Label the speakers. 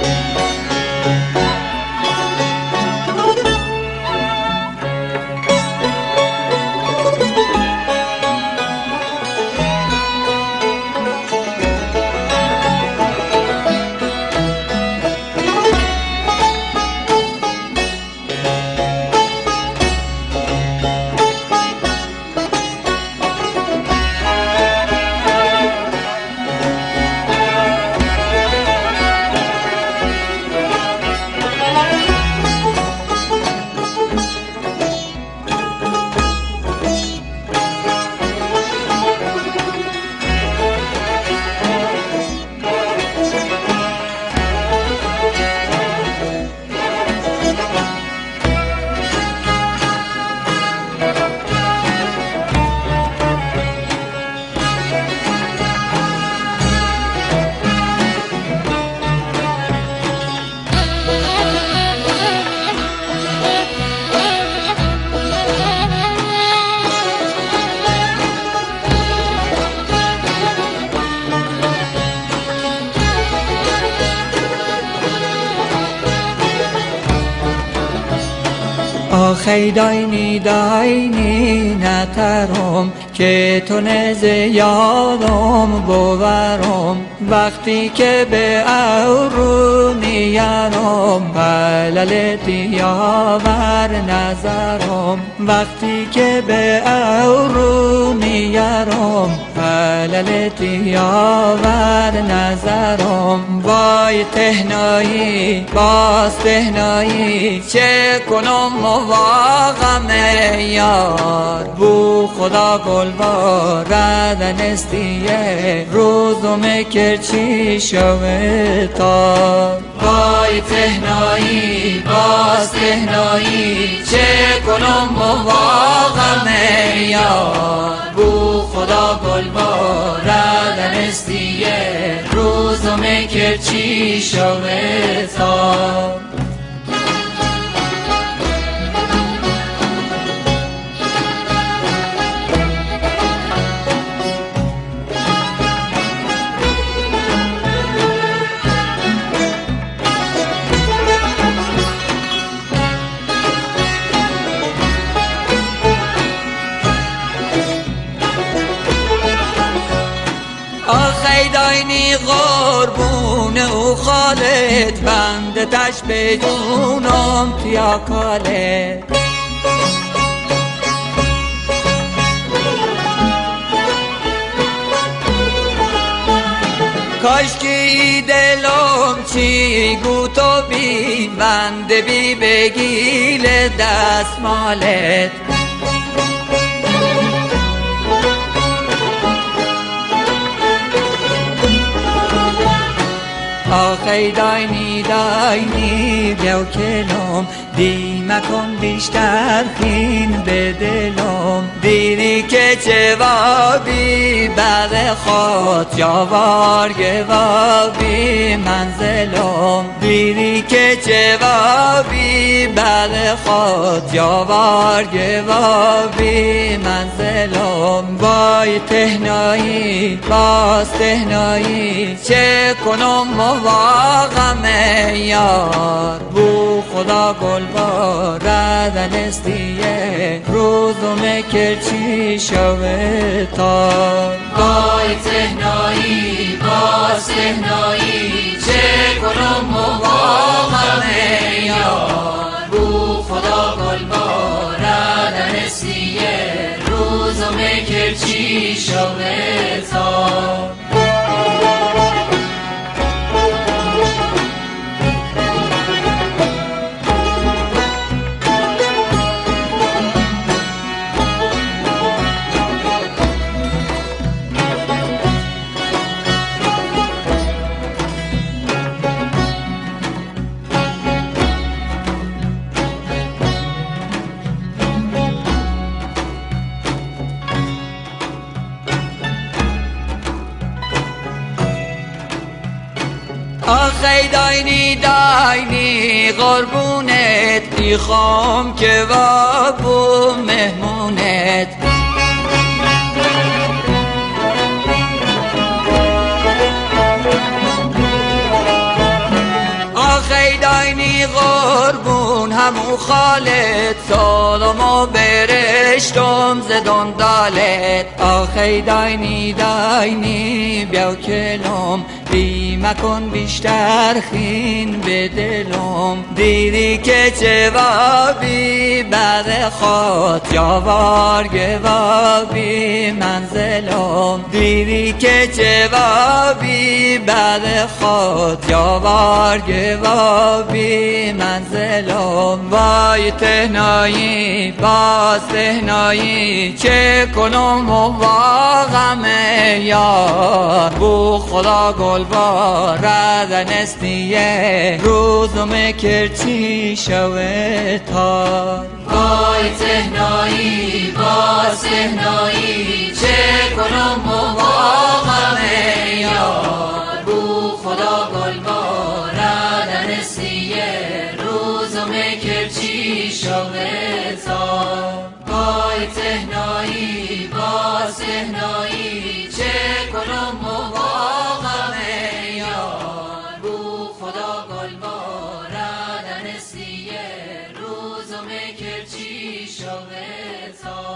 Speaker 1: آخی داینی نترم که تو نز یادم بورم وقتی که به اورو نیارم بللت یاور نظرم وقتی که به اورو نیارم بللت یاور نظرم وای تهنایی باز تهنایی چه کنم واقعم یار بو خدا گل باردنستیه روزم کرچی شوه تا وای تهنایی باز تهنایی چه کنم واقعم یار بو خدا گل باردنستیه روزم کرچی شوه تا آخی داینی قربون او خالد بند تش به جونم تیا کالد کاشکی دلم چی گو تو بی بند بی بگیل دست مالت آخی داینی بیو کلم دی مکن بیشتر خین به دلم دیدی که جوابی بر خود جوار گوابی منزلم دیدی که جوابی بر خود جوار گوابی منزلم وای تهنایی باز تهنایی چه کنم واقعم یار بو خدا گل باردنستیه روزم کرچی شوه تا
Speaker 2: وای تهنایی باز تهنایی چه کنم واقعم یار بو خدا گل باردنستیه روزم کرچی شوه تا
Speaker 1: آخی داینی قربونت میخوام که وابو مهمونت دینی قربون همو خالت سالم و برشتم زدون دالت آخی داینی بیاو کلم بی مکن بیشتر خین به دلم دیدی که جوابی بعد خود یاوار گوابی منزلم دیدی که جوابی بعد خود یاوار گوابی منزلم وای تهنایی باز تهنایی چه کنم و واقعم یار بو خدا گلبار دنستیه روزم کرچی شوه تار
Speaker 2: وای تهنایی باز تهنایی چه کنم و واقعم یار بو خدا گلبار دنستیه روزم کرچی شوه تار وای تهنایی باز تهنایی چه کنم و واقعم یار بو خدا گلبار دنستیه روزم کرچی شوه تار